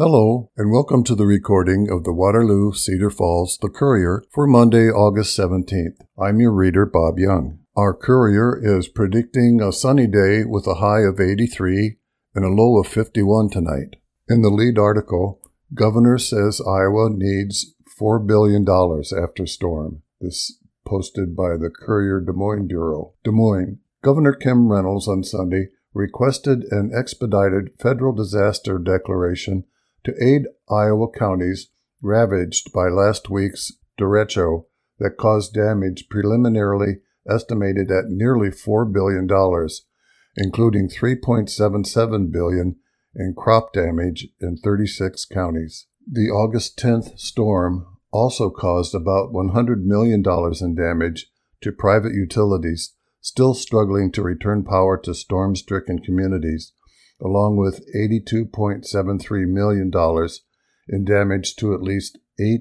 Hello, and welcome to the recording of the Waterloo Cedar Falls The Courier for Monday, August 17th. I'm your reader, Bob Young. Our Courier is predicting a sunny day with a high of 83 and a low of 51 tonight. In the lead article, Governor says Iowa needs $4 billion after storm. This posted by the Courier Des Moines Bureau. Des Moines. Governor Kim Reynolds on Sunday requested an expedited federal disaster declaration to aid Iowa counties ravaged by last week's derecho that caused damage preliminarily estimated at nearly $4 billion, including $3.77 billion in crop damage in 36 counties. The August 10th storm also caused about $100 million in damage to private utilities still struggling to return power to storm-stricken communities, along with $82.73 million in damage to at least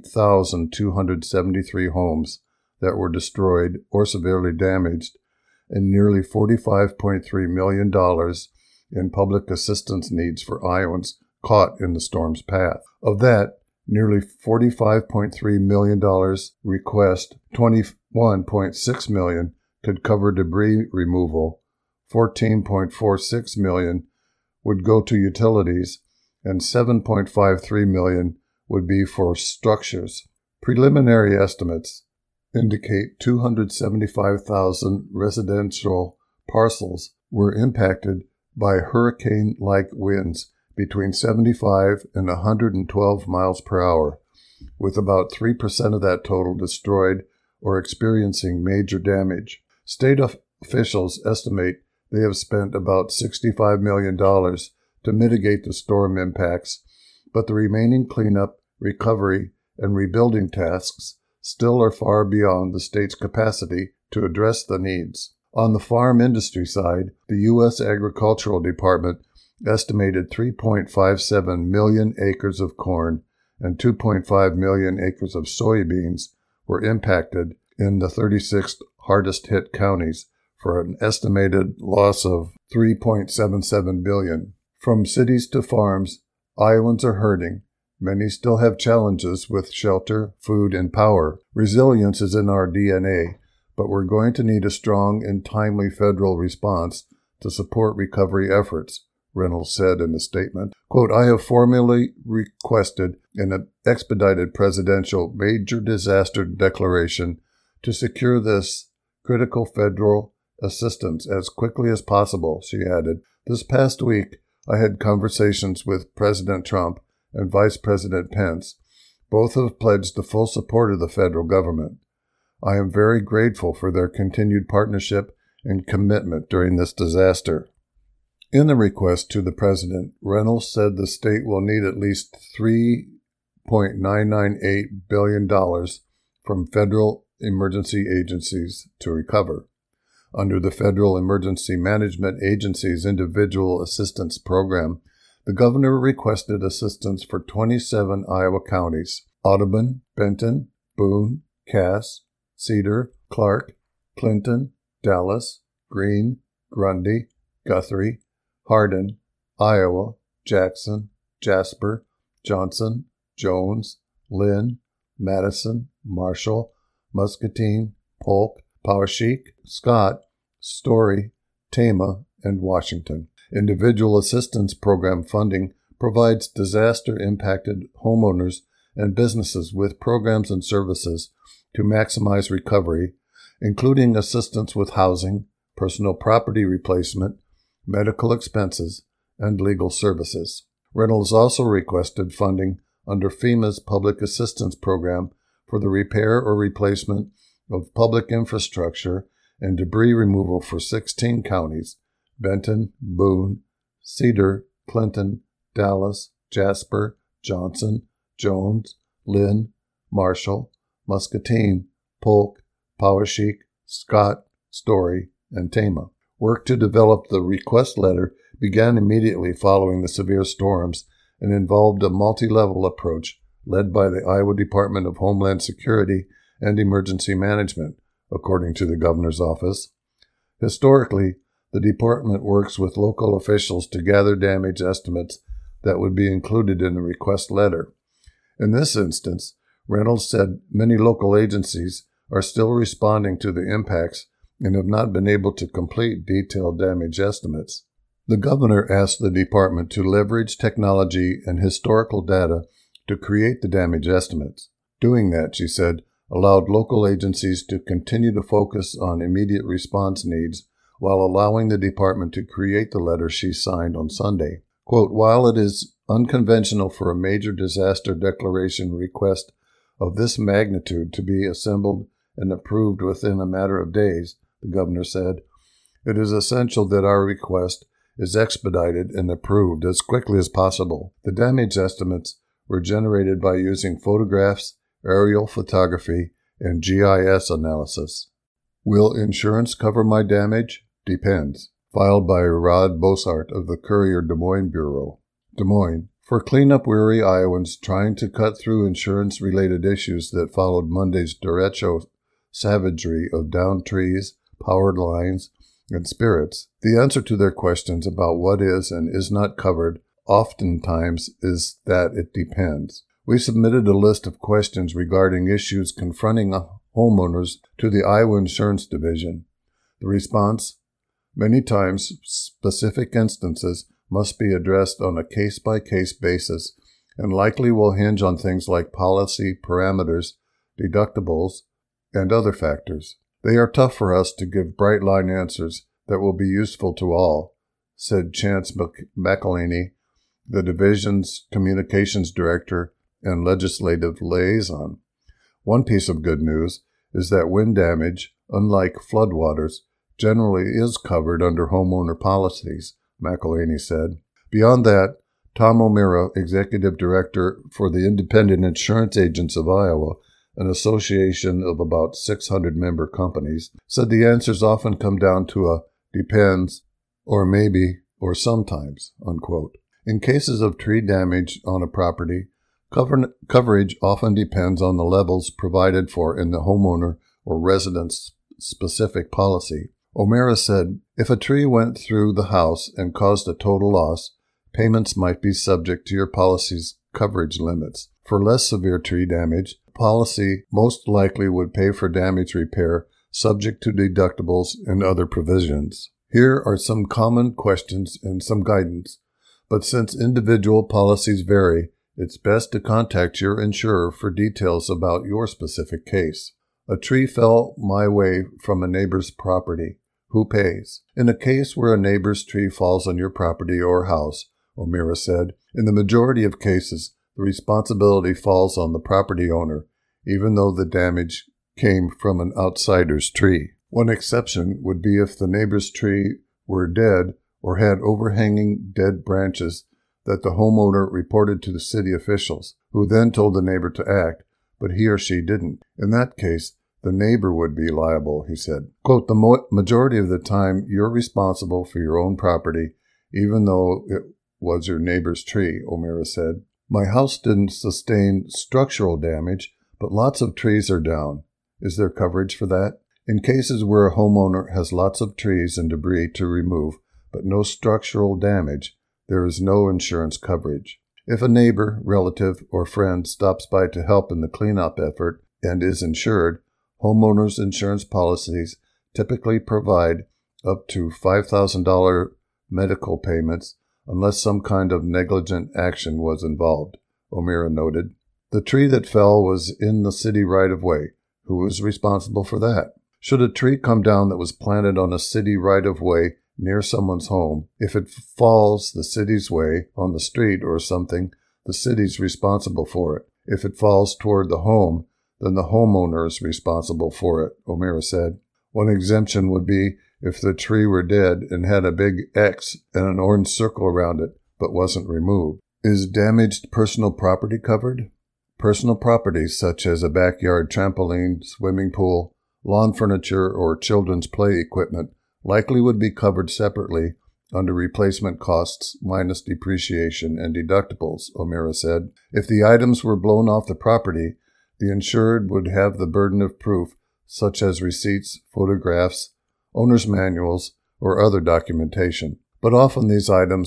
8,273 homes that were destroyed or severely damaged, and nearly $45.3 million in public assistance needs for Iowans caught in the storm's path. Of that, nearly $45.3 million request, $21.6 million could cover debris removal, $14.46 million would go to utilities, and $7.53 million would be for structures. Preliminary estimates indicate 275,000 residential parcels were impacted by hurricane-like winds between 75 and 112 miles per hour, with about 3% of that total destroyed or experiencing major damage. State officials estimate they have spent about $65 million to mitigate the storm impacts, but the remaining cleanup, recovery, and rebuilding tasks still are far beyond the state's capacity to address the needs. On the farm industry side, the U.S. Agricultural Department estimated 3.57 million acres of corn and 2.5 million acres of soybeans were impacted in the 36 hardest-hit counties, for an estimated loss of $3.77 billion. From cities to farms, Iowans are hurting. Many still have challenges with shelter, food, and power. Resilience is in our DNA, but we're going to need a strong and timely federal response to support recovery efforts, Reynolds said in a statement. Quote, I have formally requested an expedited presidential major disaster declaration to secure this critical federal assistance as quickly as possible, she added. This past week, I had conversations with President Trump and Vice President Pence. Both have pledged the full support of the federal government. I am very grateful for their continued partnership and commitment during this disaster. In the request to the president, Reynolds said the state will need at least $3.998 billion from federal emergency agencies to recover. Under the Federal Emergency Management Agency's Individual Assistance Program, the governor requested assistance for 27 Iowa counties: Audubon, Benton, Boone, Cass, Cedar, Clark, Clinton, Dallas, Greene, Grundy, Guthrie, Hardin, Iowa, Jackson, Jasper, Johnson, Jones, Lynn, Madison, Marshall, Muscatine, Polk, Poweshiek, Scott, Story, Tama, and Washington. Individual Assistance Program funding provides disaster-impacted homeowners and businesses with programs and services to maximize recovery, including assistance with housing, personal property replacement, medical expenses, and legal services. Reynolds also requested funding under FEMA's Public Assistance Program for the repair or replacement of public infrastructure and debris removal for 16 counties: Benton, Boone, Cedar, Clinton, Dallas, Jasper, Johnson, Jones, Lynn, Marshall, Muscatine, Polk, Poweshiek, Scott, Story, and Tama. Work to develop the request letter began immediately following the severe storms and involved a multi-level approach led by the Iowa Department of Homeland Security and Emergency Management, according to the governor's office. Historically, the department works with local officials to gather damage estimates that would be included in the request letter. In this instance, Reynolds said many local agencies are still responding to the impacts and have not been able to complete detailed damage estimates. The governor asked the department to leverage technology and historical data to create the damage estimates. Doing that, she said, allowed local agencies to continue to focus on immediate response needs while allowing the department to create the letter she signed on Sunday. Quote, while it is unconventional for a major disaster declaration request of this magnitude to be assembled and approved within a matter of days, the governor said, it is essential that our request is expedited and approved as quickly as possible. The damage estimates were generated by using photographs, aerial photography, and GIS analysis. Will insurance cover my damage? Depends. Filed by Rod Bossart of the Courier-Des Moines Bureau. Des Moines. For cleanup-weary Iowans trying to cut through insurance-related issues that followed Monday's derecho savagery of downed trees, powered lines, and spirits, the answer to their questions about what is and is not covered oftentimes is that it depends. We submitted a list of questions regarding issues confronting homeowners to the Iowa Insurance Division. The response? Many times, specific instances must be addressed on a case-by-case basis and likely will hinge on things like policy parameters, deductibles, and other factors. They are tough for us to give bright-line answers that will be useful to all, said Chance McElhaney, the division's communications director and legislative liaison. One piece of good news is that wind damage, unlike floodwaters, generally is covered under homeowner policies, McElhaney said. Beyond that, Tom O'Meara, executive director for the Independent Insurance Agents of Iowa, an association of about 600 member companies, said the answers often come down to a depends, or maybe, or sometimes, unquote. In cases of tree damage on a property, coverage often depends on the levels provided for in the homeowner or resident's specific policy. O'Meara said, if a tree went through the house and caused a total loss, payments might be subject to your policy's coverage limits. For less severe tree damage, the policy most likely would pay for damage repair subject to deductibles and other provisions. Here are some common questions and some guidance, but since individual policies vary, it's best to contact your insurer for details about your specific case. A tree fell my way from a neighbor's property. Who pays? In a case where a neighbor's tree falls on your property or house, O'Meara said, in the majority of cases, the responsibility falls on the property owner, even though the damage came from an outsider's tree. One exception would be if the neighbor's tree were dead or had overhanging dead branches that the homeowner reported to the city officials, who then told the neighbor to act, but he or she didn't. In that case, the neighbor would be liable, he said. Quote, the majority of the time, you're responsible for your own property, even though it was your neighbor's tree, O'Meara said. My house didn't sustain structural damage, but lots of trees are down. Is there coverage for that? In cases where a homeowner has lots of trees and debris to remove, but no structural damage, there is no insurance coverage. If a neighbor, relative, or friend stops by to help in the cleanup effort and is insured, homeowners' insurance policies typically provide up to $5,000 medical payments unless some kind of negligent action was involved, O'Meara noted. The tree that fell was in the city right-of-way. Who is responsible for that? Should a tree come down that was planted on a city right-of-way near someone's home, if it falls the city's way on the street or something, the city's responsible for it. If it falls toward the home, then the homeowner is responsible for it, O'Meara said. One exemption would be if the tree were dead and had a big X and an orange circle around it, but wasn't removed. Is damaged personal property covered? Personal property such as a backyard trampoline, swimming pool, lawn furniture, or children's play equipment likely would be covered separately under replacement costs minus depreciation and deductibles, O'Meara said. If the items were blown off the property, the insured would have the burden of proof, such as receipts, photographs, owner's manuals, or other documentation. But often these items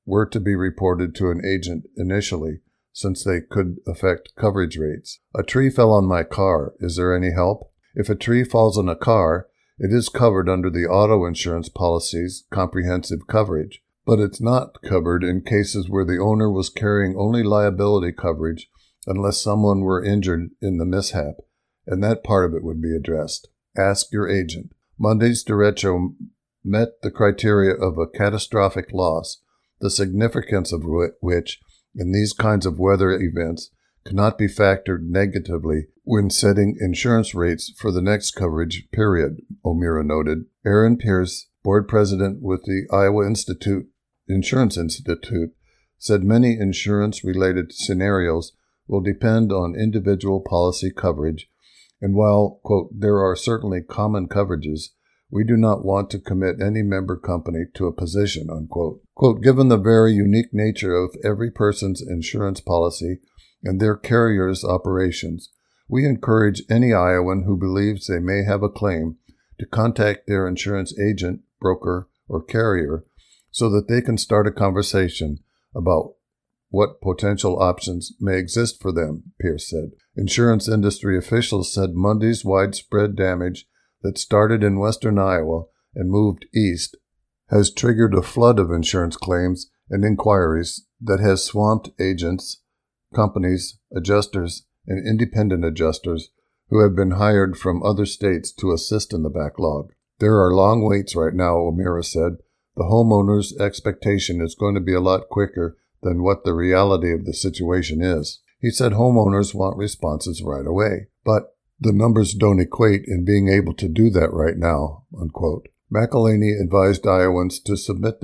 were to be reported to an agent initially, since they could affect coverage rates. A tree fell on my car. Is there any help? If a tree falls on a car, it is covered under the auto insurance policy's comprehensive coverage, but it's not covered in cases where the owner was carrying only liability coverage unless someone were injured in the mishap, and that part of it would be addressed. Ask your agent. Monday's derecho met the criteria of a catastrophic loss, the significance of which, in these kinds of weather events, cannot be factored negatively when setting insurance rates for the next coverage period, O'Meara noted. Aaron Pierce, board president with the Iowa Insurance Institute, said many insurance-related scenarios will depend on individual policy coverage, and while, quote, there are certainly common coverages, we do not want to commit any member company to a position, unquote. Quote, given the very unique nature of every person's insurance policy and their carrier's operations, we encourage any Iowan who believes they may have a claim to contact their insurance agent, broker, or carrier so that they can start a conversation about what potential options may exist for them, Pierce said. Insurance industry officials said Monday's widespread damage that started in western Iowa and moved east has triggered a flood of insurance claims and inquiries that has swamped agents, companies, adjusters, and independent adjusters who have been hired from other states to assist in the backlog. There are long waits right now, O'Meara said. The homeowner's expectation is going to be a lot quicker than what the reality of the situation is. He said homeowners want responses right away, but the numbers don't equate in being able to do that right now, unquote. McElhaney advised Iowans to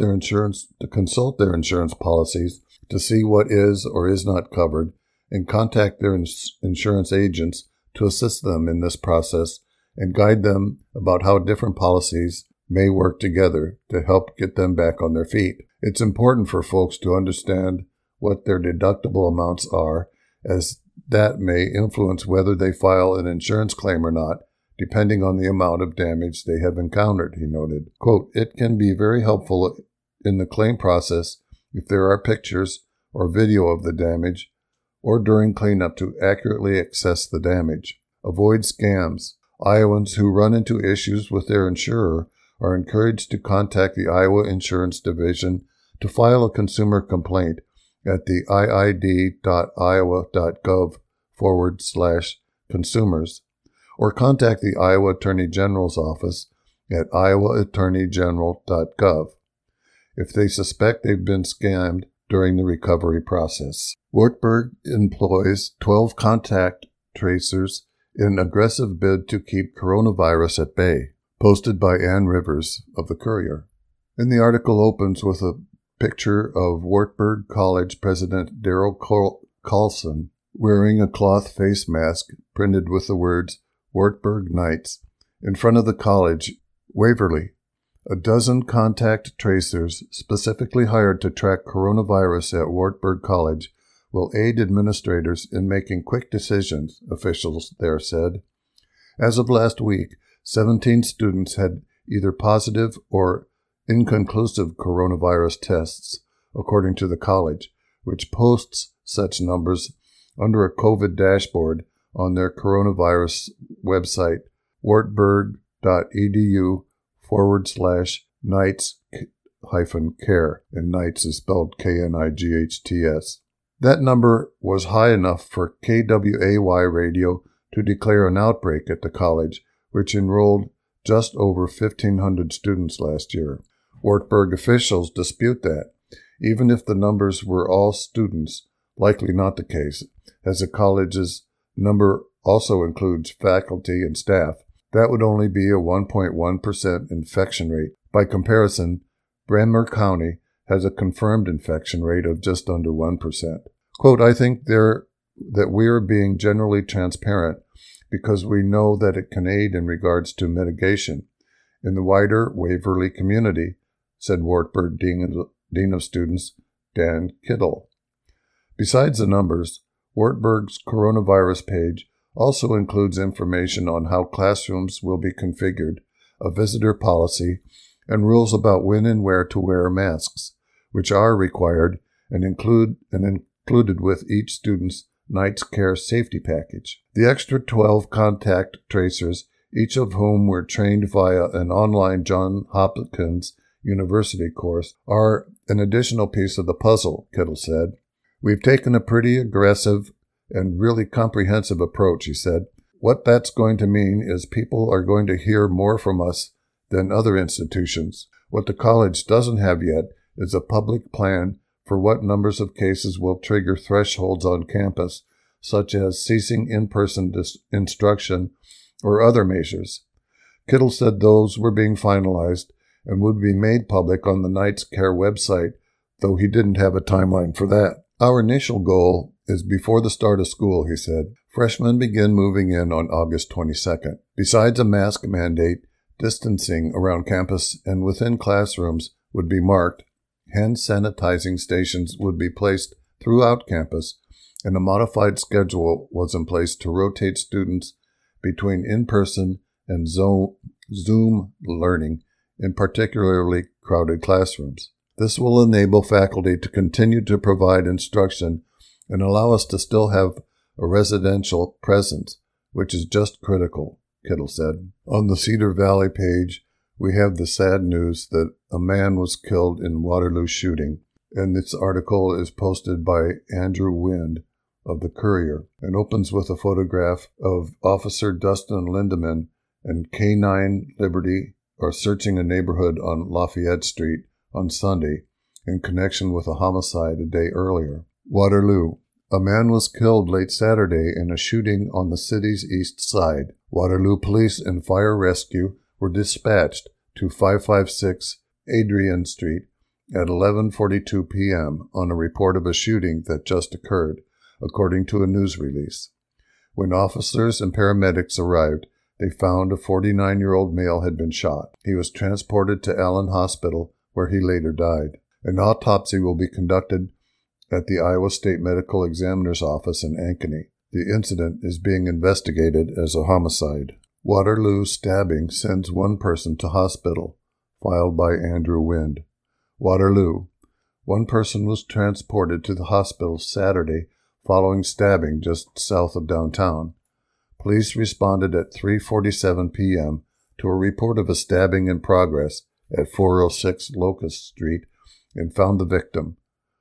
consult their insurance policies to see what is or is not covered and contact their insurance agents to assist them in this process and guide them about how different policies may work together to help get them back on their feet. It's important for folks to understand what their deductible amounts are, as that may influence whether they file an insurance claim or not, depending on the amount of damage they have encountered, he noted. Quote, it can be very helpful in the claim process if there are pictures or video of the damage, or during cleanup to accurately assess the damage. Avoid scams. Iowans who run into issues with their insurer are encouraged to contact the Iowa Insurance Division to file a consumer complaint at the iid.iowa.gov/consumers, or contact the Iowa Attorney General's office at iowaattorneygeneral.gov if they suspect they've been scammed during the recovery process. Wartburg employs 12 contact tracers in an aggressive bid to keep coronavirus at bay, posted by Ann Rivers of the Courier. And the article opens with a picture of Wartburg College President Daryl Carlson wearing a cloth face mask printed with the words Wartburg Knights in front of the college, Waverly. A dozen contact tracers specifically hired to track coronavirus at Wartburg College will aid administrators in making quick decisions, officials there said. As of last week, 17 students had either positive or inconclusive coronavirus tests, according to the college, which posts such numbers under a COVID dashboard on their coronavirus website, wartburg.edu/Knights-care, and Knights is spelled Knights. That number was high enough for KWAY radio to declare an outbreak at the college, which enrolled just over 1,500 students last year. Wartburg officials dispute that, even if the numbers were all students, likely not the case, as the college's number also includes faculty and staff. That would only be a 1.1% infection rate. By comparison, Brandmer County has a confirmed infection rate of just under 1%. Quote, I think that we are being generally transparent because we know that it can aid in regards to mitigation in the wider Waverly community, said Wartburg Dean of Students Dan Kittle. Besides the numbers, Wartburg's coronavirus page also includes information on how classrooms will be configured, a visitor policy, and rules about when and where to wear masks, which are required and included with each student's night's care safety package. The extra 12 contact tracers, each of whom were trained via an online Johns Hopkins University course, are an additional piece of the puzzle, Kittle said. We've taken a pretty aggressive and really comprehensive approach, he said. What that's going to mean is people are going to hear more from us than other institutions. What the college doesn't have yet is a public plan for what numbers of cases will trigger thresholds on campus, such as ceasing in-person instruction or other measures. Kittle said those were being finalized and would be made public on the Night's Care website, though he didn't have a timeline for that. Our initial goal is before the start of school, he said. Freshmen begin moving in on August 22nd. Besides a mask mandate, distancing around campus and within classrooms would be marked, hand sanitizing stations would be placed throughout campus, and a modified schedule was in place to rotate students between in-person and Zoom learning in particularly crowded classrooms. This will enable faculty to continue to provide instruction and allow us to still have a residential presence, which is just critical, Kittle said. On the Cedar Valley page, we have the sad news that a man was killed in Waterloo shooting, and this article is posted by Andrew Wind of the Courier and opens with a photograph of Officer Dustin Lindeman and K9 Liberty are searching a neighborhood on Lafayette Street on Sunday in connection with a homicide a day earlier. Waterloo. A man was killed late Saturday in a shooting on the city's east side. Waterloo Police and Fire Rescue were dispatched to 556 Adrian Street at 11:42 p.m. on a report of a shooting that just occurred, according to a news release. When officers and paramedics arrived, they found a 49-year-old male had been shot. He was transported to Allen Hospital, where he later died. An autopsy will be conducted at the Iowa State Medical Examiner's Office in Ankeny. The incident is being investigated as a homicide. Waterloo stabbing sends one person to hospital, filed by Andrew Wind. Waterloo. One person was transported to the hospital Saturday following stabbing just south of downtown. Police responded at 3:47 p.m. to a report of a stabbing in progress at 406 Locust Street and found the victim.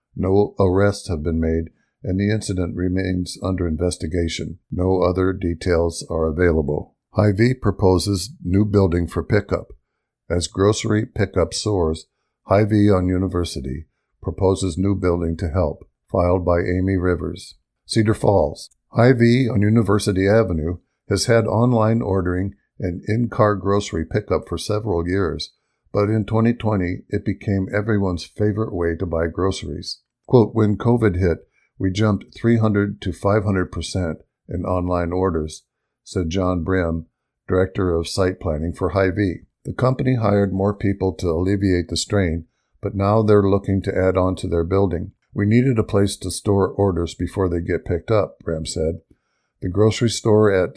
No arrests have been made, and the incident remains under investigation. No other details are available. Hy-Vee proposes new building for pickup. As grocery pickup soars, Hy-Vee on University proposes new building to help, filed by Amy Rivers. Cedar Falls. Hy-Vee on University Avenue has had online ordering and in-car grocery pickup for several years, but in 2020, it became everyone's favorite way to buy groceries. Quote, when COVID hit, we jumped 300 to 500% in online orders, said John Brim, Director of Site Planning for Hy-Vee. The company hired more people to alleviate the strain, but now they're looking to add on to their building. We needed a place to store orders before they get picked up, Brim said. The grocery store at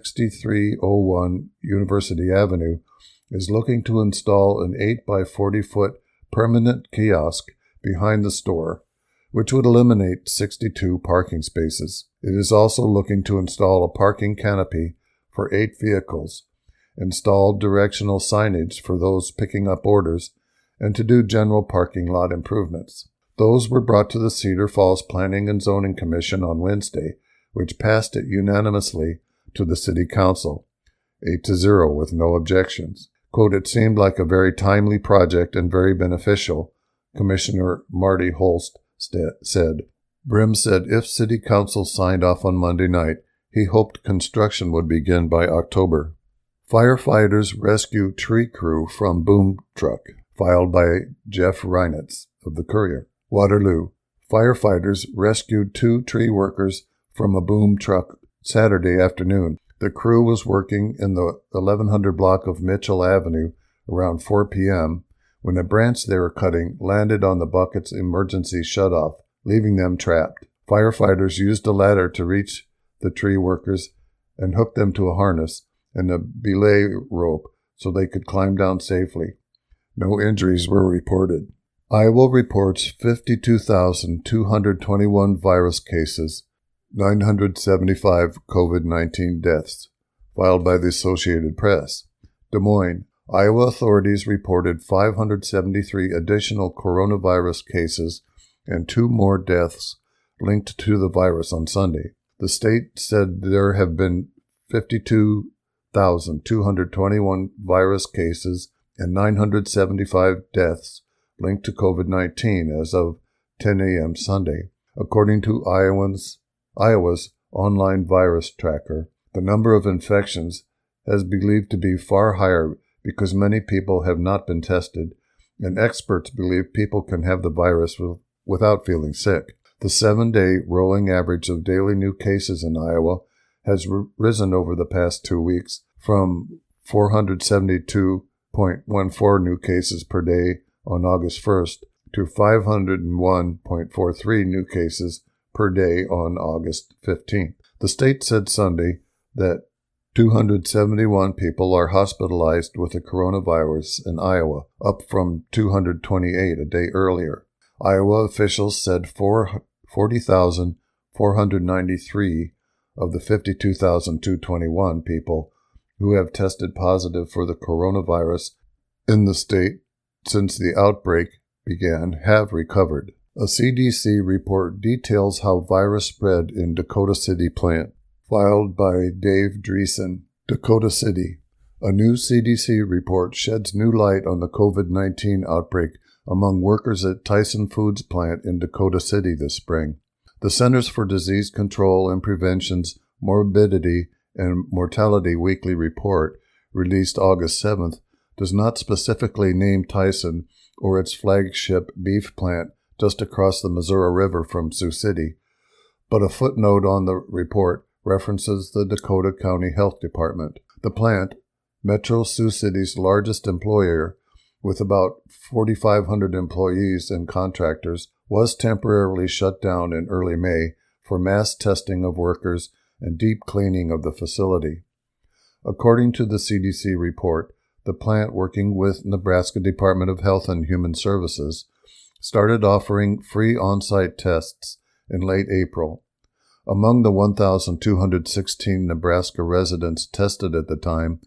6301 University Avenue is looking to install an 8 by 40-foot permanent kiosk behind the store, which would eliminate 62 parking spaces. It is also looking to install a parking canopy for 8 vehicles, install directional signage for those picking up orders, and to do general parking lot improvements. Those were brought to the Cedar Falls Planning and Zoning Commission on Wednesday, which passed it unanimously to the City Council, 8-0 with no objections. Quote, it seemed like a very timely project and very beneficial, Commissioner Marty Holst said. Brim said if City Council signed off on Monday night, he hoped construction would begin by October. Firefighters rescue tree crew from boom truck, filed by Jeff Reinitz of the Courier. Waterloo. Firefighters rescued 2 tree workers from a boom truck Saturday afternoon. The crew was working in the 1100 block of Mitchell Avenue around 4 p.m. when a branch they were cutting landed on the bucket's emergency shutoff, leaving them trapped. Firefighters used a ladder to reach the tree workers and hook them to a harness and a belay rope so they could climb down safely. No injuries were reported. Iowa reports 52,221 virus cases, 975 COVID-19 deaths, filed by the Associated Press. Des Moines, Iowa authorities reported 573 additional coronavirus cases and 2 more deaths linked to the virus on Sunday. The state said there have been 52,221 virus cases and 975 deaths linked to COVID-19 as of 10 a.m. Sunday. According to Iowa's online virus tracker, the number of infections has been believed to be far higher because many people have not been tested, and experts believe people can have the virus without feeling sick. The 7-day rolling average of daily new cases in Iowa has risen over the past 2 weeks from 472.14 new cases per day on August 1st to 501.43 new cases per day on August 15th. The state said Sunday that 271 people are hospitalized with the coronavirus in Iowa, up from 228 a day earlier. Iowa officials said 40,493 of the 52,221 people who have tested positive for the coronavirus in the state since the outbreak began have recovered. A CDC report details how virus spread in Dakota City plant, filed by Dave Dreesen. Dakota City. A new CDC report sheds new light on the COVID-19 outbreak among workers at Tyson Foods plant in Dakota City this spring. The Centers for Disease Control and Prevention's Morbidity and Mortality Weekly Report, released August 7th, does not specifically name Tyson or its flagship beef plant just across the Missouri River from Sioux City, but a footnote on the report references the Dakota County Health Department. The plant, Metro Sioux City's largest employer, with about 4,500 employees and contractors, was temporarily shut down in early May for mass testing of workers and deep cleaning of the facility. According to the CDC report, the plant, working with Nebraska Department of Health and Human Services, started offering free on-site tests in late April. Among the 1,216 Nebraska residents tested at the time,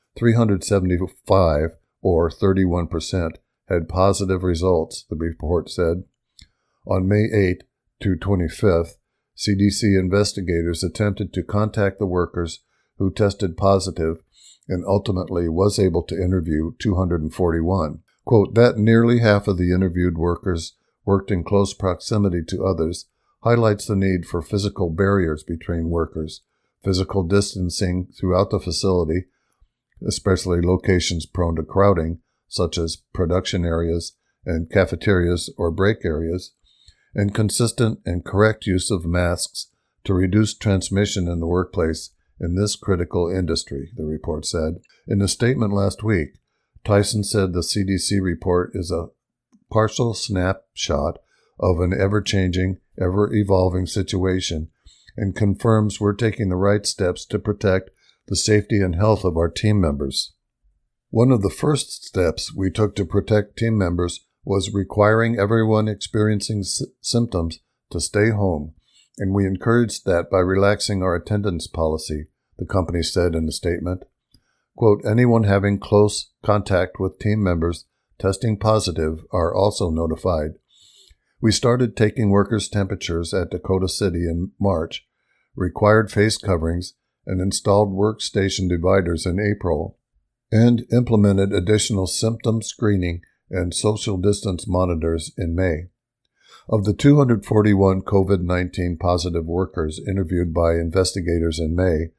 375, or 31%, had positive results, the report said. On May 8 to 25th, CDC investigators attempted to contact the workers who tested positive and ultimately was able to interview 241. Quote, that nearly half of the interviewed workers worked in close proximity to others highlights the need for physical barriers between workers, physical distancing throughout the facility, especially locations prone to crowding, such as production areas and cafeterias or break areas, and consistent and correct use of masks to reduce transmission in the workplace in this critical industry, the report said. In a statement last week, Tyson said the CDC report is a partial snapshot of an ever-changing, ever-evolving situation and confirms we're taking the right steps to protect the safety and health of our team members. One of the first steps we took to protect team members was requiring everyone experiencing symptoms to stay home, and we encouraged that by relaxing our attendance policy, the company said in a statement. Quote, anyone having close contact with team members testing positive are also notified. We started taking workers' temperatures at Dakota City in March, required face coverings, and installed workstation dividers in April, and implemented additional symptom screening and social distance monitors in May. Of the 241 COVID-19 positive workers interviewed by investigators in May,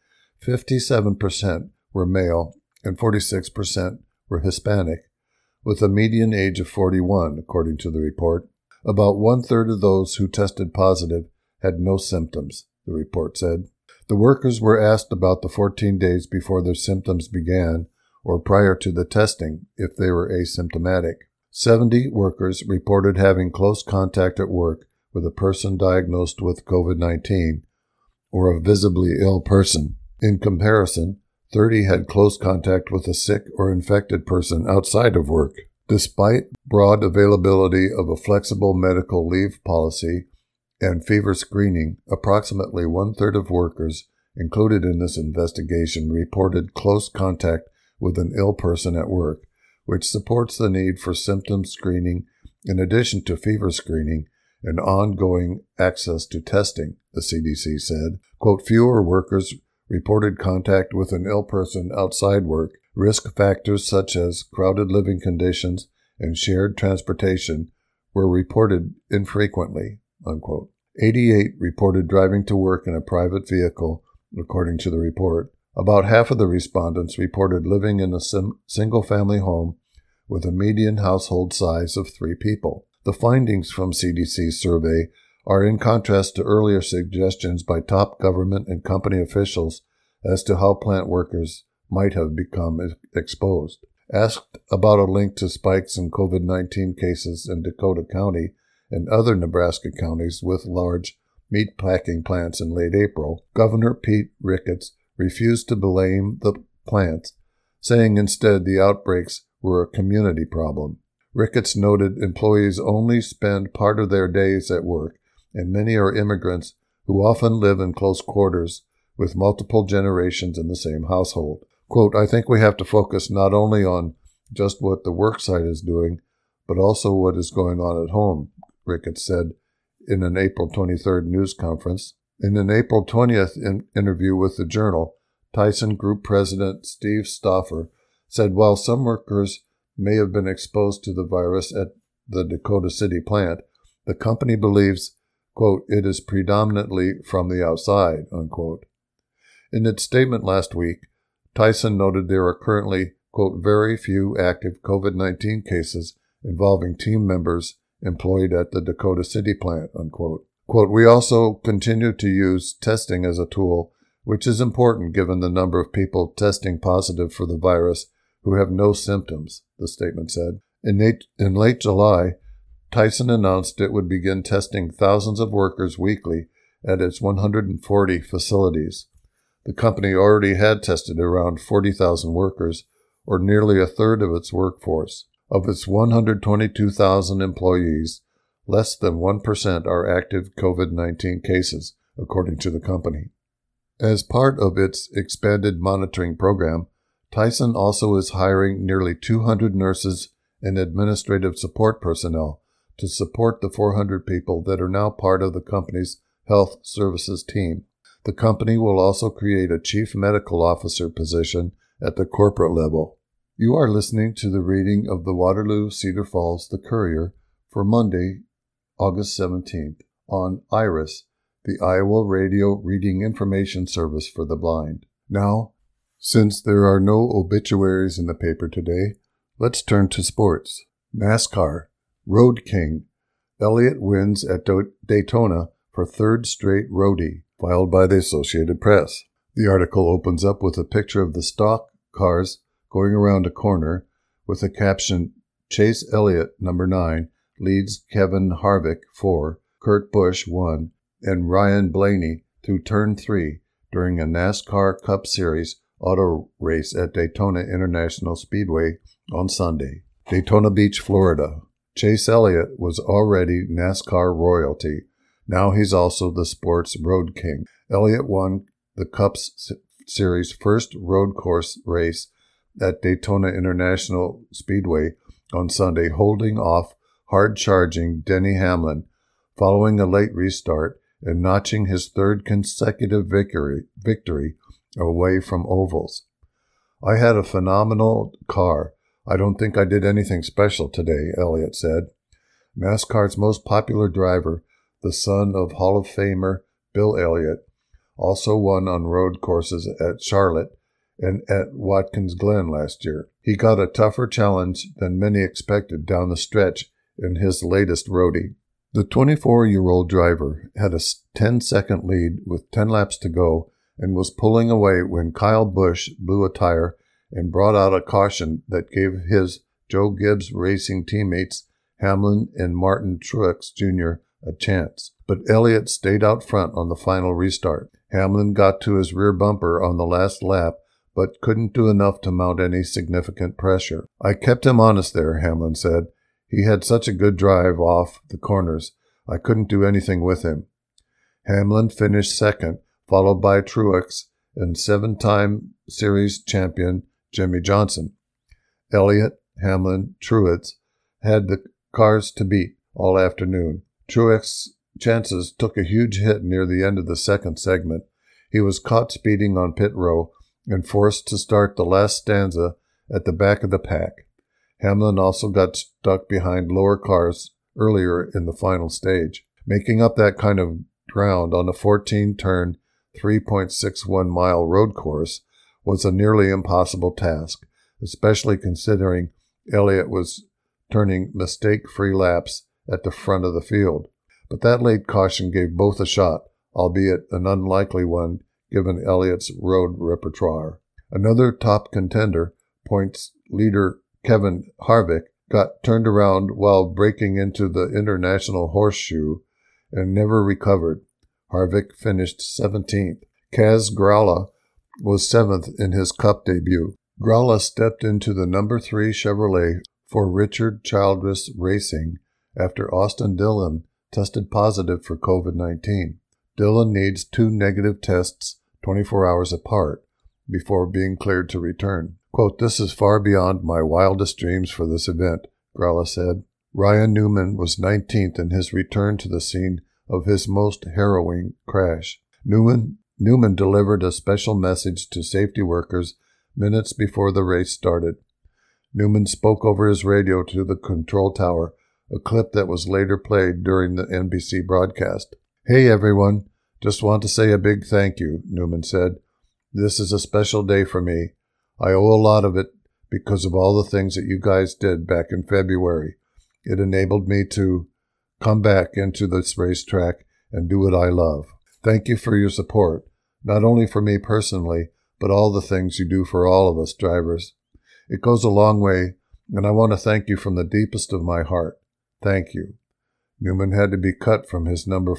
57% were male and 46% were Hispanic, with a median age of 41, according to the report. About one-third of those who tested positive had no symptoms, the report said. The workers were asked about the 14 days before their symptoms began or prior to the testing if they were asymptomatic. 70 workers reported having close contact at work with a person diagnosed with COVID-19 or a visibly ill person. In comparison, 30 had close contact with a sick or infected person outside of work. Despite broad availability of a flexible medical leave policy and fever screening, approximately one-third of workers included in this investigation reported close contact with an ill person at work, which supports the need for symptom screening in addition to fever screening and ongoing access to testing, the CDC said. Quote, fewer workers reported contact with an ill person outside work. Risk factors such as crowded living conditions and shared transportation were reported infrequently, unquote. 88 reported driving to work in a private vehicle, according to the report. About half of the respondents reported living in a single-family home with a median household size of 3 people. The findings from CDC's survey are in contrast to earlier suggestions by top government and company officials as to how plant workers might have become exposed. Asked about a link to spikes in COVID-19 cases in Dakota County and other Nebraska counties with large meatpacking plants in late April, Governor Pete Ricketts refused to blame the plants, saying instead the outbreaks were a community problem. Ricketts noted employees only spend part of their days at work, and many are immigrants who often live in close quarters with multiple generations in the same household. Quote, I think we have to focus not only on just what the work site is doing, but also what is going on at home, Ricketts said in an April 23rd news conference. In an April 20th interview with the Journal, Tyson Group President Steve Stauffer said while some workers may have been exposed to the virus at the Dakota City plant, the company believes, quote, it is predominantly from the outside, unquote. In its statement last week, Tyson noted there are currently, quote, very few active COVID-19 cases involving team members employed at the Dakota City plant, unquote. Quote, we also continue to use testing as a tool, which is important given the number of people testing positive for the virus who have no symptoms, the statement said. In late July, Tyson announced it would begin testing thousands of workers weekly at its 140 facilities. The company already had tested around 40,000 workers, or nearly a third of its workforce. Of its 122,000 employees, less than 1% are active COVID-19 cases, according to the company. As part of its expanded monitoring program, Tyson also is hiring nearly 200 nurses and administrative support personnel to support the 400 people that are now part of the company's health services team. The company will also create a chief medical officer position at the corporate level. You are listening to the reading of the Waterloo Cedar Falls The Courier for Monday, August 17th, on IRIS, the Iowa Radio Reading Information Service for the Blind. Now, since there are no obituaries in the paper today, let's turn to sports. NASCAR, Road King. Elliott wins at Daytona for third straight roadie, filed by the Associated Press. The article opens up with a picture of the stock cars going around a corner with the caption, Chase Elliott, number 9, leads Kevin Harvick, 4, Kurt Busch, 1, and Ryan Blaney through turn 3 during a NASCAR Cup Series auto race at Daytona International Speedway on Sunday. Daytona Beach, Florida. Chase Elliott was already NASCAR royalty. Now he's also the sport's road king. Elliott won the Cup Series' first road course race at Daytona International Speedway on Sunday, holding off hard-charging Denny Hamlin following a late restart and notching his third consecutive victory away from ovals. I had a phenomenal car. I don't think I did anything special today, Elliott said. NASCAR's most popular driver, the son of Hall of Famer Bill Elliott, also won on road courses at Charlotte and at Watkins Glen last year. He got a tougher challenge than many expected down the stretch in his latest roadie. The 24-year-old driver had a 10-second lead with 10 laps to go and was pulling away when Kyle Busch blew a tire and brought out a caution that gave his Joe Gibbs Racing teammates Hamlin and Martin Truex Jr. a chance. But Elliott stayed out front on the final restart. Hamlin got to his rear bumper on the last lap, but couldn't do enough to mount any significant pressure. I kept him honest there, Hamlin said. He had such a good drive off the corners, I couldn't do anything with him. Hamlin finished second, followed by Truex and 7-time series champion Jimmie Johnson. Elliott, Hamlin, Truex had the cars to beat all afternoon. Truex's chances took a huge hit near the end of the second segment. He was caught speeding on pit row and forced to start the last stanza at the back of the pack. Hamlin also got stuck behind lower cars earlier in the final stage. Making up that kind of ground on a 14-turn, 3.61-mile road course was a nearly impossible task, especially considering Elliott was turning mistake-free laps at the front of the field. But that late caution gave both a shot, albeit an unlikely one given Elliott's road repertoire. Another top contender, points leader Kevin Harvick, got turned around while breaking into the International Horseshoe and never recovered. Harvick finished 17th. Kaz Grala was 7th in his Cup debut. Grala stepped into the number 3 Chevrolet for Richard Childress Racing after Austin Dillon tested positive for COVID-19. Dillon needs 2 negative tests 24 hours apart before being cleared to return. Quote, "This is far beyond my wildest dreams for this event," Grala said. Ryan Newman was 19th in his return to the scene of his most harrowing crash. Newman delivered a special message to safety workers minutes before the race started. Newman spoke over his radio to the control tower, a clip that was later played during the NBC broadcast. "Hey everyone, just want to say a big thank you," Newman said. "This is a special day for me. I owe a lot of it because of all the things that you guys did back in February. It enabled me to come back into this racetrack and do what I love. Thank you for your support, not only for me personally, but all the things you do for all of us drivers. It goes a long way, and I want to thank you from the deepest of my heart. Thank you." Newman had to be cut from his number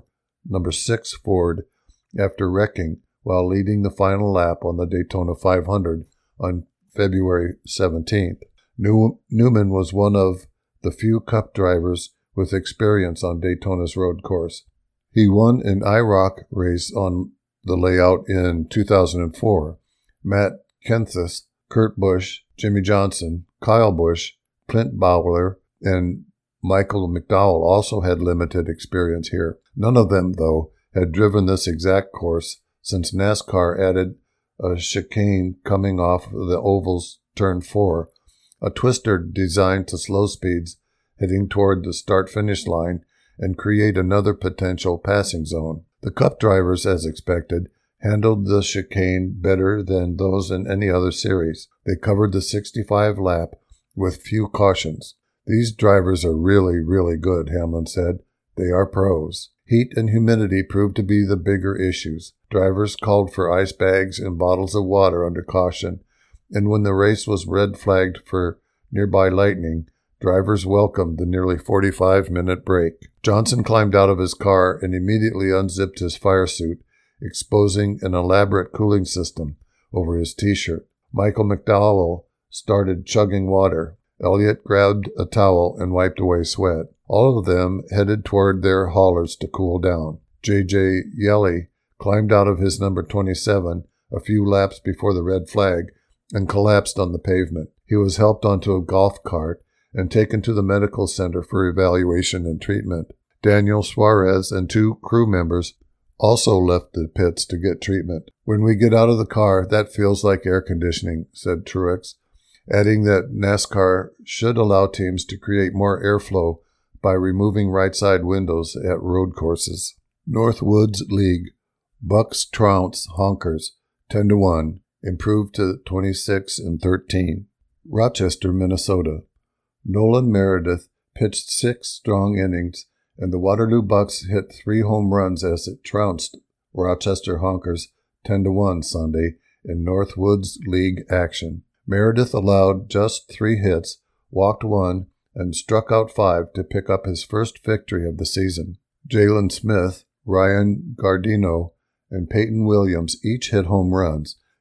6 Ford after wrecking while leading the final lap on the Daytona 500 on February 17th. Newman was one of the few Cup drivers with experience on Daytona's road course. He won an IROC race on the layout in 2004. Matt Kenseth, Kurt Busch, Jimmie Johnson, Kyle Busch, Clint Bowler, and Michael McDowell also had limited experience here. None of them, though, had driven this exact course since NASCAR added a chicane coming off the oval's turn 4, a twister designed to slow speeds heading toward the start-finish line and create another potential passing zone. The Cup drivers, as expected, handled the chicane better than those in any other series. They covered the 65 lap with few cautions. "These drivers are really, really good," Hamlin said. "They are pros." Heat and humidity proved to be the bigger issues. Drivers called for ice bags and bottles of water under caution, and when the race was red flagged for nearby lightning, drivers welcomed the nearly 45-minute break. Johnson climbed out of his car and immediately unzipped his fire suit, exposing an elaborate cooling system over his T-shirt. Michael McDowell started chugging water. Elliott grabbed a towel and wiped away sweat. All of them headed toward their haulers to cool down. J.J. Yeley climbed out of his number 27 a few laps before the red flag and collapsed on the pavement. He was helped onto a golf cart and taken to the medical center for evaluation and treatment. Daniel Suarez and 2 crew members also left the pits to get treatment. "When we get out of the car, that feels like air conditioning," said Truex, adding that NASCAR should allow teams to create more airflow by removing right-side windows at road courses. Northwoods League. Bucks trounce Honkers 10-1, improved to 26-13. Rochester, Minnesota. Nolan Meredith pitched 6 strong innings, and the Waterloo Bucks hit 3 home runs as it trounced Rochester Honkers 10-1 Sunday in Northwoods League action. Meredith allowed just 3 hits, walked 1, and struck out 5 to pick up his first victory of the season. Jalen Smith, Ryan Gardino, and Peyton Williams each hit home runs,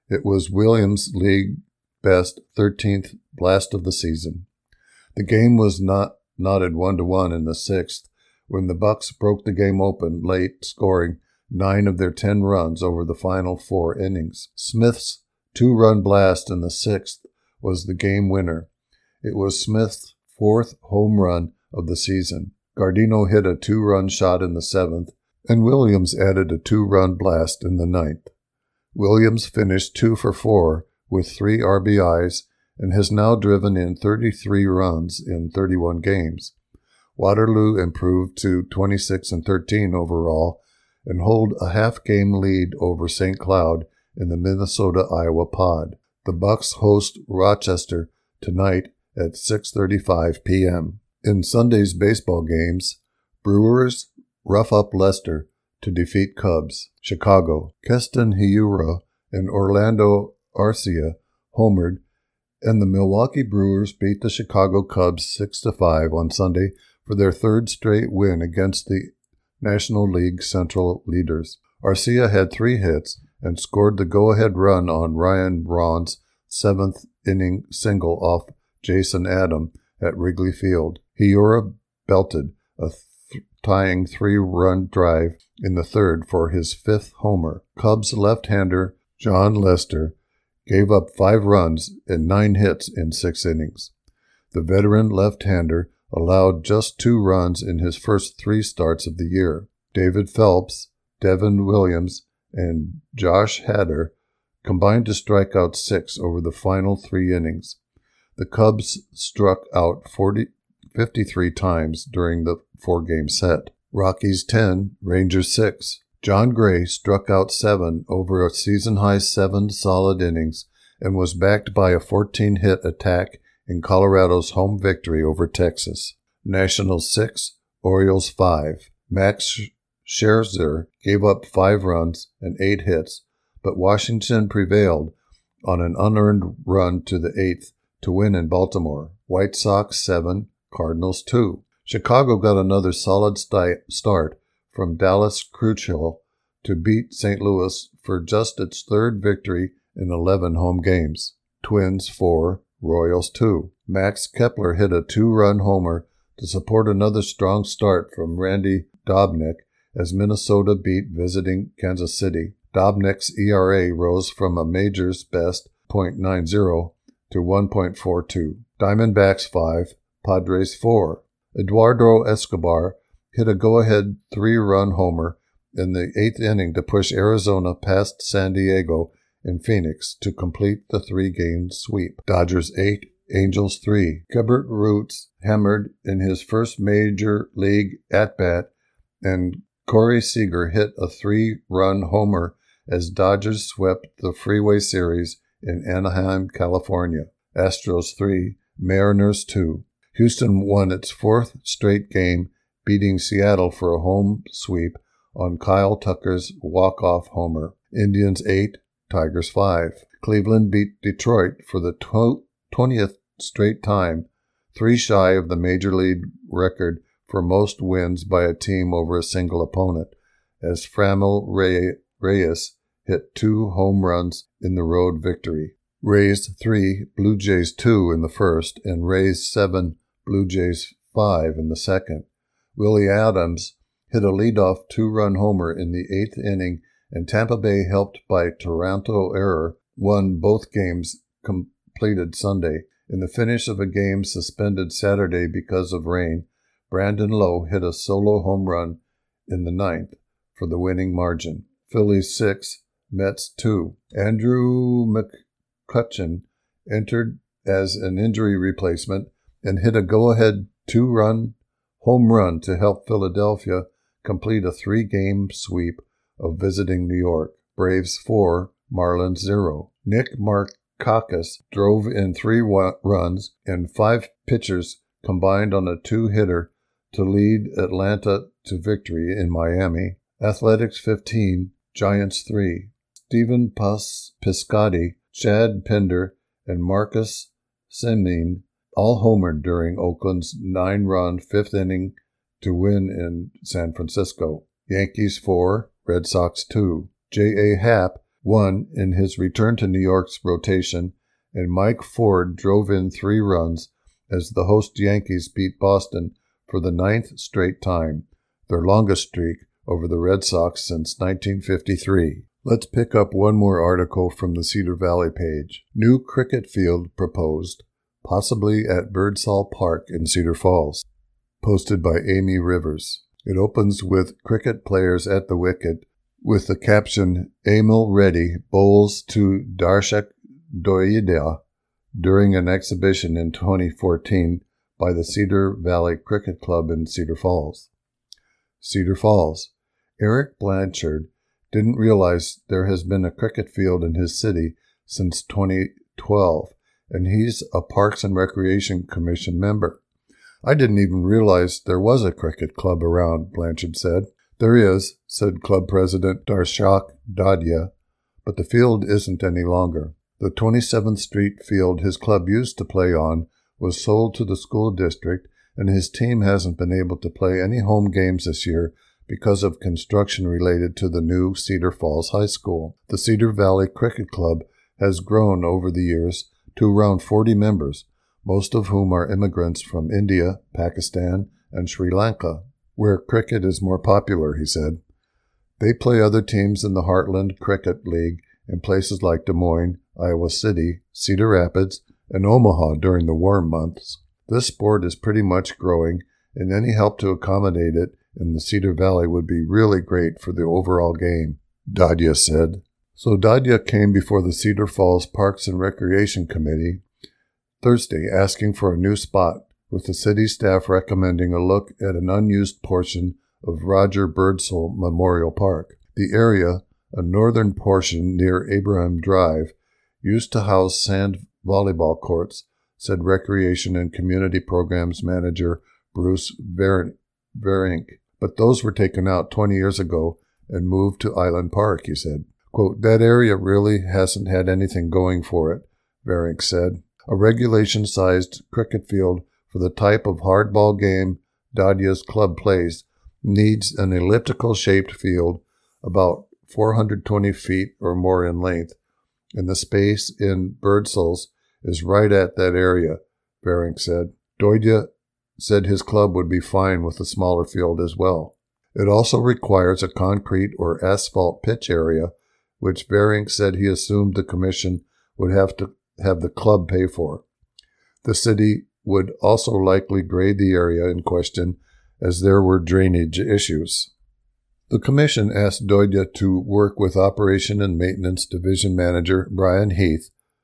It was Williams' league best 13th blast of the season. The game was knotted 1-1 in the sixth when the Bucks broke the game open late, scoring 9 of their 10 runs over the final 4 innings. Smith's 2-run blast in the sixth was the game winner. It was Smith's 4th home run of the season. Gardino hit a 2-run shot in the seventh, and Williams added a 2-run blast in the ninth. Williams finished 2 for 4 with 3 RBIs and has now driven in 33 runs in 31 games. Waterloo improved to 26-13 overall and hold a half-game lead over St. Cloud in the Minnesota-Iowa pod. The Bucks host Rochester tonight at 6:35 p.m. In Sunday's baseball games, Brewers rough up Leicester to defeat Cubs. Chicago, Keston Hiura and Orlando Arcia homered, and the Milwaukee Brewers beat the Chicago Cubs 6-5 on Sunday for their 3rd straight win against the National League Central leaders. Arcia had 3 hits and scored the go-ahead run on Ryan Braun's 7th-inning single off Jason Adam at Wrigley Field. Hiura belted a tying 3-run drive in the 3rd for his 5th homer. Cubs left-hander John Lester gave up 5 runs and 9 hits in 6 innings. The veteran left-hander allowed just 2 runs in his first 3 starts of the year. David Phelps, Devin Williams, and Josh Hader combined to strike out 6 over the final 3 innings. The Cubs struck out 53 times during the 4-game set. Rockies 10, Rangers 6. John Gray struck out 7 over a season-high 7 solid innings and was backed by a 14-hit attack in Colorado's home victory over Texas. Nationals 6, Orioles 5. Max Scherzer gave up 5 runs and 8 hits, but Washington prevailed on an unearned run to the 8th to win in Baltimore. White Sox 7, Cardinals 2. Chicago got another solid start from Dallas Crucial to beat St. Louis for just its 3rd victory in 11 home games. Twins 4, Royals 2. Max Kepler hit a 2-run homer to support another strong start from Randy Dobnak as Minnesota beat visiting Kansas City. Dobnik's ERA rose from a major's best .90 to 1.42. Diamondbacks 5, Padres 4. Eduardo Escobar hit a go-ahead 3-run homer in the 8th inning to push Arizona past San Diego and Phoenix to complete the 3-game sweep. Dodgers 8, Angels 3. Keibert Roots hammered in his first major league at-bat, and Corey Seager hit a 3-run homer as Dodgers swept the Freeway Series in Anaheim, California. Astros 3, Mariners 2. Houston won its 4th straight game, beating Seattle for a home sweep on Kyle Tucker's walk-off homer. Indians 8, Tigers 5. Cleveland beat Detroit for the 20th straight time, 3 shy of the major league record for most wins by a team over a single opponent, as Framil Reyes hit 2 home runs in the road victory. Rays 3, Blue Jays 2 in the first, and Rays 7, Blue Jays 5 in the second. Willie Adams hit a leadoff 2-run homer in the 8th inning, and Tampa Bay, helped by Toronto error, won both games completed Sunday. In the finish of a game suspended Saturday because of rain, Brandon Lowe hit a solo home run in the 9th for the winning margin. Phillies 6, Mets 2. Andrew McCutchen entered as an injury replacement and hit a go-ahead 2-run home run to help Philadelphia complete a 3-game sweep of visiting New York. Braves 4, Marlins 0. Nick Markakis drove in 3 runs, and 5 pitchers combined on a 2-hitter to lead Atlanta to victory in Miami. Athletics 15, Giants 3. Stephen Piscotty, Chad Pinder, and Marcus Semien all homered during Oakland's 9-run 5th inning to win in San Francisco. Yankees 4, Red Sox 2. J.A. Happ one in his return to New York's rotation, and Mike Ford drove in 3 runs as the host Yankees beat Boston for the 9th straight time, their longest streak over the Red Sox since 1953. Let's pick up one more article from the Cedar Valley page. New cricket field proposed, possibly at Birdsall Park in Cedar Falls. Posted by Amy Rivers. It opens with cricket players at the wicket with the caption, Emil Reddy bowls to Darshak Doida during an exhibition in 2014 by the Cedar Valley Cricket Club in Cedar Falls. Cedar Falls. Eric Blanchard didn't realize there has been a cricket field in his city since 2012, and he's a Parks and Recreation Commission member. I didn't even realize there was a cricket club around, Blanchard said. There is, said club president Darshak Dadia, but the field isn't any longer. The 27th Street field his club used to play on was sold to the school district, and his team hasn't been able to play any home games this year because of construction related to the new Cedar Falls High School. The Cedar Valley Cricket Club has grown over the years to around 40 members, most of whom are immigrants from India, Pakistan, and Sri Lanka, where cricket is more popular, he said. They play other teams in the Heartland Cricket League in places like Des Moines, Iowa City, Cedar Rapids, and Omaha during the warm months. This sport is pretty much growing, and any help to accommodate it in the Cedar Valley would be really great for the overall game, Dadia said. So Dadia came before the Cedar Falls Parks and Recreation Committee Thursday asking for a new spot, with the city staff recommending a look at an unused portion of Roger Birdsall Memorial Park. The area, a northern portion near Abraham Drive, used to house sand volleyball courts, said Recreation and Community Programs Manager Bruce Verink. But those were taken out 20 years ago and moved to Island Park, he said. Quote, that area really hasn't had anything going for it, Verink said. A regulation-sized cricket field for the type of hardball game Dadia's club plays needs an elliptical-shaped field about 420 feet or more in length, and the space in Birdsall's is right at that area, Verink said. Doida said his club would be fine with a smaller field as well. It also requires a concrete or asphalt pitch area, which Verink said he assumed the commission would have to have the club pay for. The city would also likely grade the area in question as there were drainage issues. The commission asked Doida to work with Operation and Maintenance Division Manager Brian Heath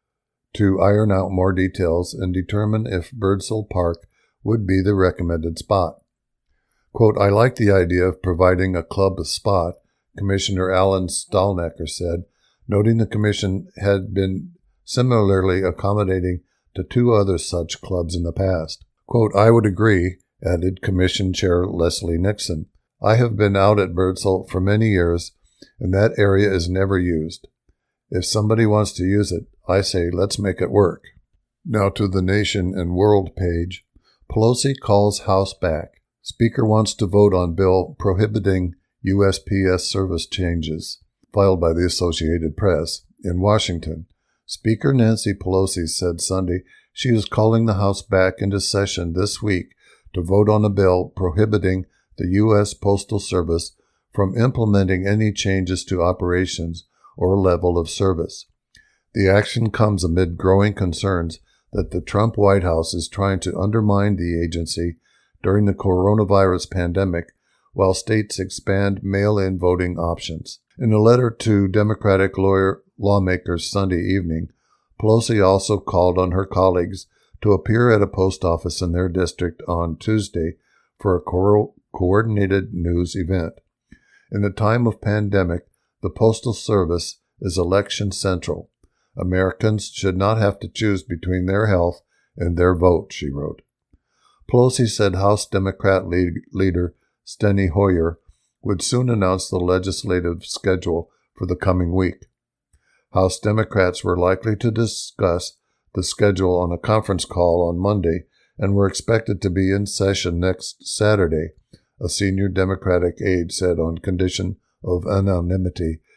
to iron out more details and determine if Birdsall Park would be the recommended spot. Quote, I like the idea of providing a club a spot, Commissioner Alan Stahlnecker said, noting the commission had been similarly accommodating to 2 other such clubs in the past. Quote, I would agree, added Commission Chair Leslie Nixon. I have been out at Birdsall for many years, and that area is never used. If somebody wants to use it, I say let's make it work. Now to the Nation and World page. Pelosi calls House back. Speaker wants to vote on bill prohibiting USPS service changes, filed by the Associated Press. In Washington, Speaker Nancy Pelosi said Sunday she is calling the House back into session this week to vote on a bill prohibiting the U.S. Postal Service from implementing any changes to operations or level of service. The action comes amid growing concerns that the Trump White House is trying to undermine the agency during the coronavirus pandemic while states expand mail-in voting options. In a letter to Democratic lawmakers Sunday evening, Pelosi also called on her colleagues to appear at a post office in their district on Tuesday for a coordinated news event. In the time of pandemic, the Postal Service is election central. Americans should not have to choose between their health and their vote, she wrote. Pelosi said House Democrat leader Steny Hoyer would soon announce the legislative schedule for the coming week. House Democrats were likely to discuss the schedule on a conference call on Monday and were expected to be in session next Saturday, a senior Democratic aide said on condition of anonymity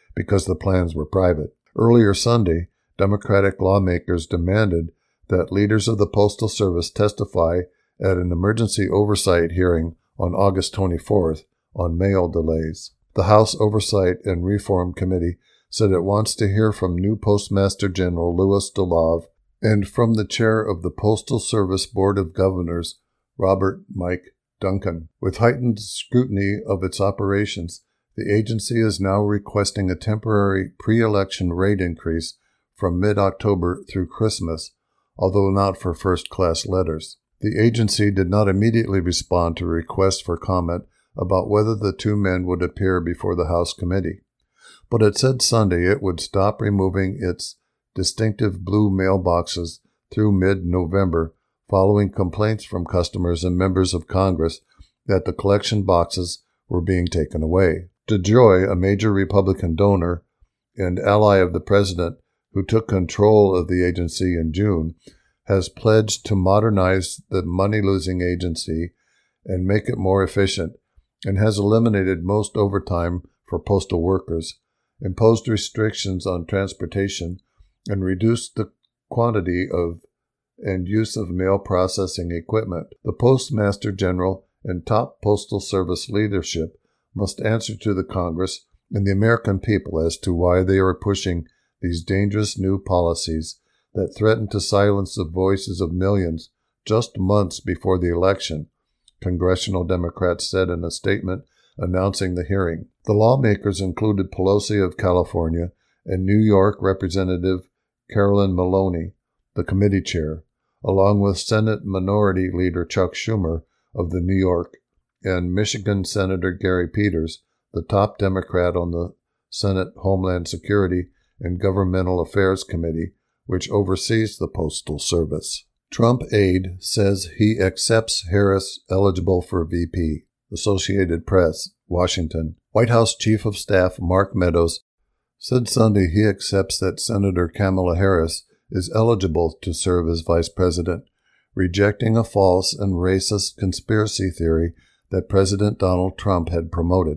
because the plans were private. Earlier Sunday, Democratic lawmakers demanded that leaders of the Postal Service testify at an emergency oversight hearing on August 24th on mail delays. The House Oversight and Reform Committee said it wants to hear from new Postmaster General Louis DeLave and from the chair of the Postal Service Board of Governors, Robert Mike Duncan. With heightened scrutiny of its operations, the agency is now requesting a temporary pre-election rate increase from mid-October through Christmas, although not for first-class letters. The agency did not immediately respond to a request for comment about whether the two men would appear before the House committee, but it said Sunday it would stop removing its distinctive blue mailboxes through mid-November following complaints from customers and members of Congress that the collection boxes were being taken away. DeJoy, a major Republican donor and ally of the president who took control of the agency in June, has pledged to modernize the money-losing agency and make it more efficient, and has eliminated most overtime for postal workers, imposed restrictions on transportation, and reduced the quantity of and use of mail processing equipment. The Postmaster General and top Postal Service leadership must answer to the Congress and the American people as to why they are pushing these dangerous new policies that threaten to silence the voices of millions just months before the election, congressional Democrats said in a statement announcing the hearing. The lawmakers included Pelosi of California and New York Representative Carolyn Maloney, the committee chair, along with Senate Minority Leader Chuck Schumer of the New York and Michigan Senator Gary Peters, the top Democrat on the Senate Homeland Security and Governmental Affairs Committee, which oversees the Postal Service. Trump aide says he accepts Harris eligible for VP. Associated Press, Washington. White House Chief of Staff Mark Meadows said Sunday he accepts that Senator Kamala Harris is eligible to serve as vice president, rejecting a false and racist conspiracy theory that President Donald Trump had promoted.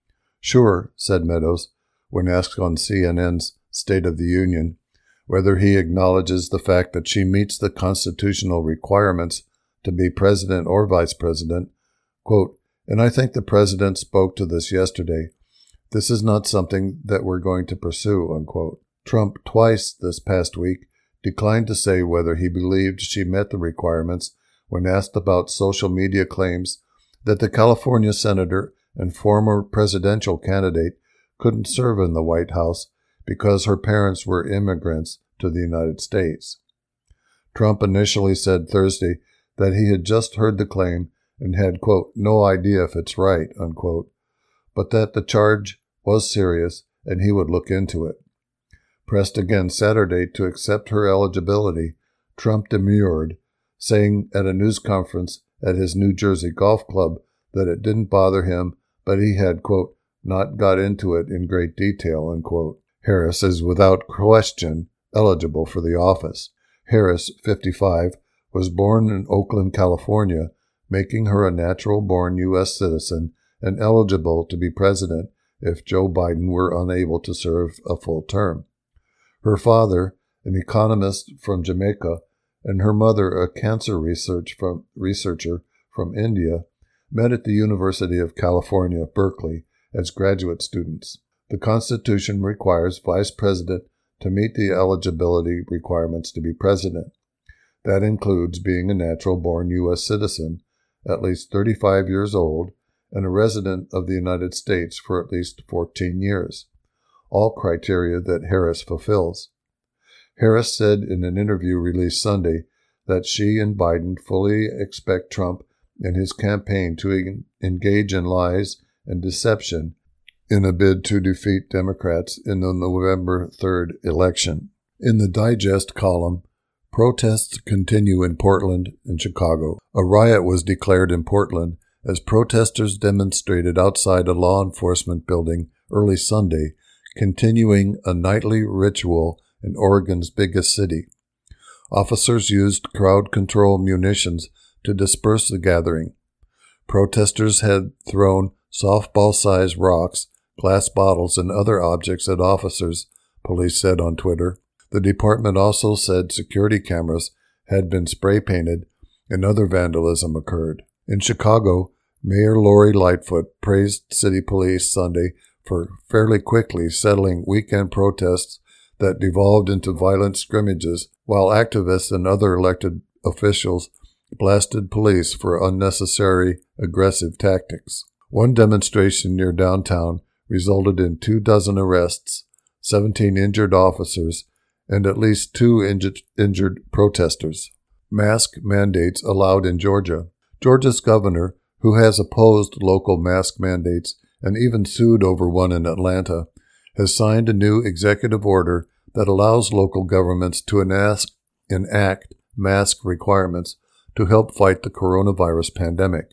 Sure, said Meadows, when asked on CNN's State of the Union whether he acknowledges the fact that she meets the constitutional requirements to be president or vice president. Quote, and I think the president spoke to this yesterday. This is not something that we're going to pursue, unquote. Trump twice this past week declined to say whether he believed she met the requirements when asked about social media claims that the California senator and former presidential candidate couldn't serve in the White House because her parents were immigrants to the United States. Trump initially said Thursday that he had just heard the claim and had, quote, no idea if it's right, unquote, but that the charge was serious and he would look into it. Pressed again Saturday to accept her eligibility, Trump demurred, saying at a news conference at his New Jersey golf club that it didn't bother him, but he had, quote, not got into it in great detail, unquote. Harris is without question eligible for the office. Harris, 55, was born in Oakland, California, making her a natural-born U.S. citizen and eligible to be president if Joe Biden were unable to serve a full term. Her father, an economist from Jamaica, and her mother, a cancer researcher from India, met at the University of California, Berkeley, as graduate students. The Constitution requires Vice President to meet the eligibility requirements to be president. That includes being a natural-born U.S. citizen, at least 35 years old, and a resident of the United States for at least 14 years, all criteria that Harris fulfills. Harris said in an interview released Sunday that she and Biden fully expect Trump and his campaign to engage in lies and deception in a bid to defeat Democrats in the November 3rd election. In the Digest column, protests continue in Portland and Chicago. A riot was declared in Portland as protesters demonstrated outside a law enforcement building early Sunday, continuing a nightly ritual in Oregon's biggest city. Officers used crowd control munitions to disperse the gathering. Protesters had thrown softball-sized rocks, glass bottles, and other objects at officers, police said on Twitter. The department also said security cameras had been spray-painted and other vandalism occurred. In Chicago, Mayor Lori Lightfoot praised city police Sunday for fairly quickly settling weekend protests that devolved into violent scrimmages, while activists and other elected officials blasted police for unnecessary aggressive tactics. One demonstration near downtown resulted in 24 arrests, 17 injured officers, and at least 2 injured protesters. Mask mandates allowed in Georgia. Georgia's governor, who has opposed local mask mandates and even sued over one in Atlanta, has signed a new executive order that allows local governments to enact mask requirements to help fight the coronavirus pandemic.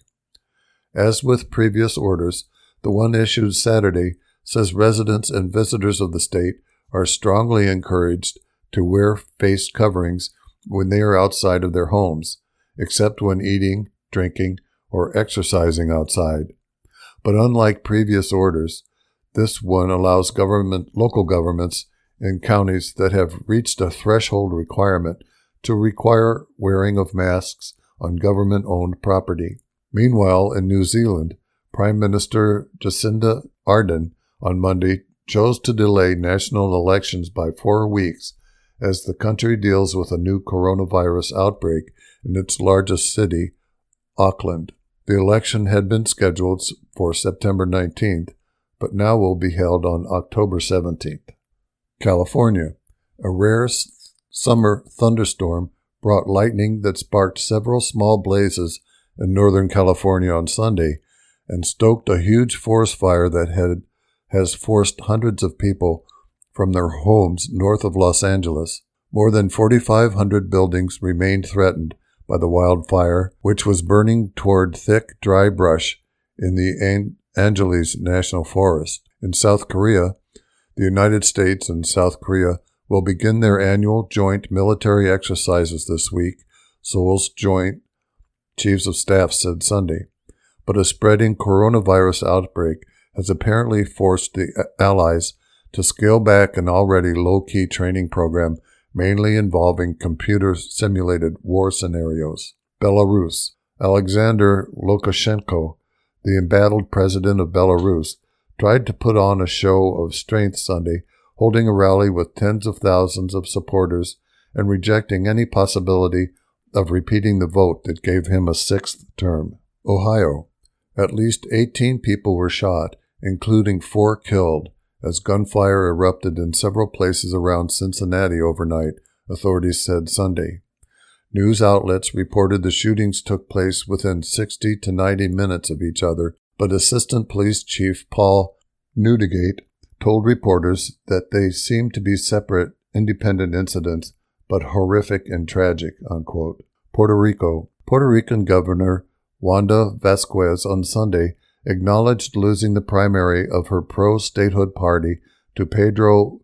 As with previous orders, the one issued Saturday says residents and visitors of the state are strongly encouraged to wear face coverings when they are outside of their homes, except when eating, drinking, or exercising outside. But unlike previous orders, this one allows local governments in counties that have reached a threshold requirement to require wearing of masks on government-owned property. Meanwhile, in New Zealand, Prime Minister Jacinda Ardern on Monday chose to delay national elections by 4 weeks as the country deals with a new coronavirus outbreak in its largest city, Auckland. The election had been scheduled for September 19th, but now will be held on October 17th. California. A rare summer thunderstorm brought lightning that sparked several small blazes in Northern California on Sunday and stoked a huge forest fire that has forced hundreds of people from their homes north of Los Angeles. More than 4,500 buildings remained threatened by the wildfire, which was burning toward thick, dry brush in the Angeles National Forest. In South Korea, the United States and South Korea will begin their annual joint military exercises this week, Seoul's Joint Chiefs of Staff said Sunday. But a spreading coronavirus outbreak has apparently forced the allies to scale back an already low-key training program mainly involving computer-simulated war scenarios. Belarus. Alexander Lukashenko, the embattled president of Belarus, tried to put on a show of strength Sunday, holding a rally with tens of thousands of supporters and rejecting any possibility of repeating the vote that gave him a 6th term. Ohio. At least 18 people were shot, including 4 killed, as gunfire erupted in several places around Cincinnati overnight, authorities said Sunday. News outlets reported the shootings took place within 60 to 90 minutes of each other, but Assistant Police Chief Paul Neudigate told reporters that they seemed to be separate, independent incidents, but horrific and tragic, unquote. Puerto Rico. Puerto Rican Governor Wanda Vasquez on Sunday acknowledged losing the primary of her pro-statehood party to Pedro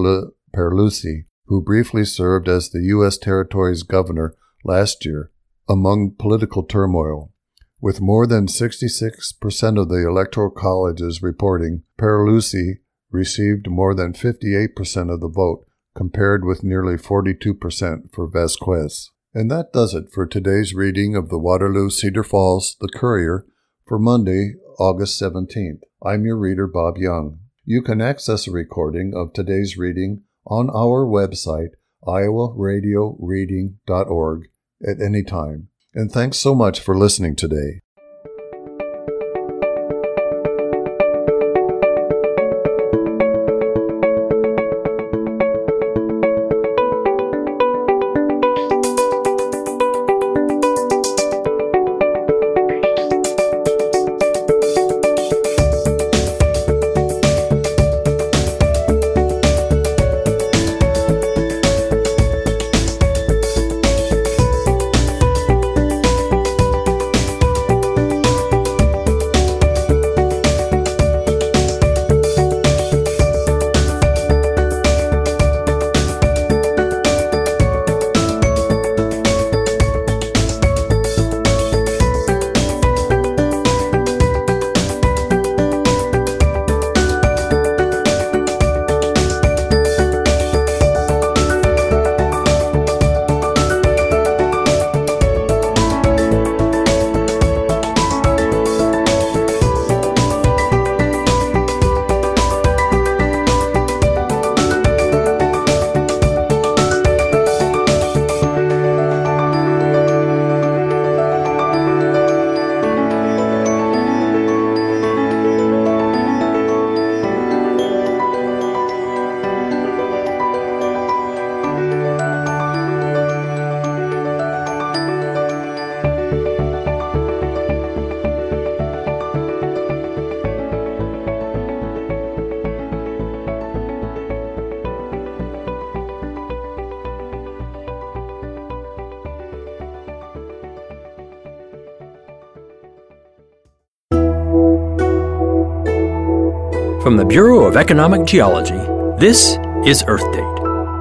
Pierluisi, who briefly served as the U.S. territory's governor last year, among political turmoil. With more than 66% of the Electoral College's reporting, Pierluisi received more than 58% of the vote, compared with nearly 42% for Vasquez. And that does it for today's reading of the Waterloo Cedar Falls, The Courier, for Monday, August 17th. I'm your reader, Bob Young. You can access a recording of today's reading on our website, iowaradioreading.org, at any time. And thanks so much for listening today. From the Bureau of Economic Geology, this is Earth Date.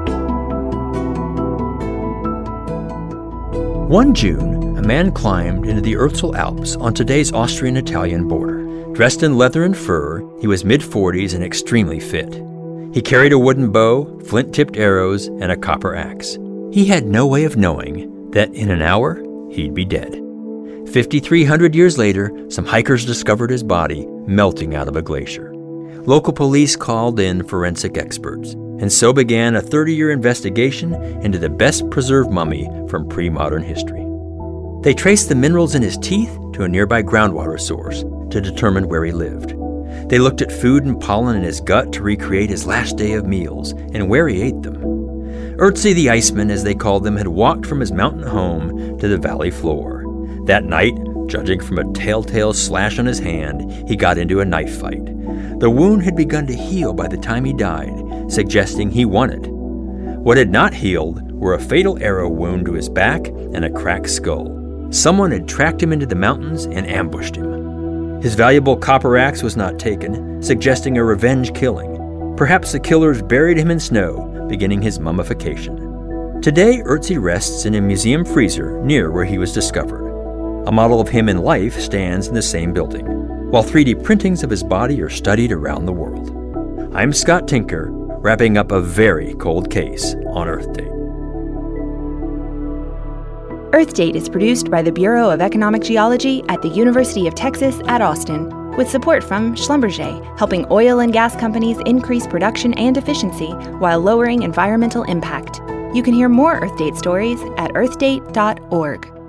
1 June, a man climbed into the Ötztal Alps on today's Austrian-Italian border. Dressed in leather and fur, he was mid-40s and extremely fit. He carried a wooden bow, flint-tipped arrows, and a copper axe. He had no way of knowing that in an hour, he'd be dead. 5,300 years later, some hikers discovered his body melting out of a glacier. Local police called in forensic experts, and so began a 30-year investigation into the best-preserved mummy from pre-modern history. They traced the minerals in his teeth to a nearby groundwater source to determine where he lived. They looked at food and pollen in his gut to recreate his last day of meals and where he ate them. Ötzi the Iceman, as they called him, had walked from his mountain home to the valley floor. That night, judging from a telltale slash on his hand, he got into a knife fight. The wound had begun to heal by the time he died, suggesting he won it. What had not healed were a fatal arrow wound to his back and a cracked skull. Someone had tracked him into the mountains and ambushed him. His valuable copper axe was not taken, suggesting a revenge killing. Perhaps the killers buried him in snow, beginning his mummification. Today, Ötzi rests in a museum freezer near where he was discovered. A model of him in life stands in the same building, while 3D printings of his body are studied around the world. I'm Scott Tinker, wrapping up a very cold case on Earth Date. Earth Date is produced by the Bureau of Economic Geology at the University of Texas at Austin, with support from Schlumberger, helping oil and gas companies increase production and efficiency while lowering environmental impact. You can hear more Earth Date stories at earthdate.org.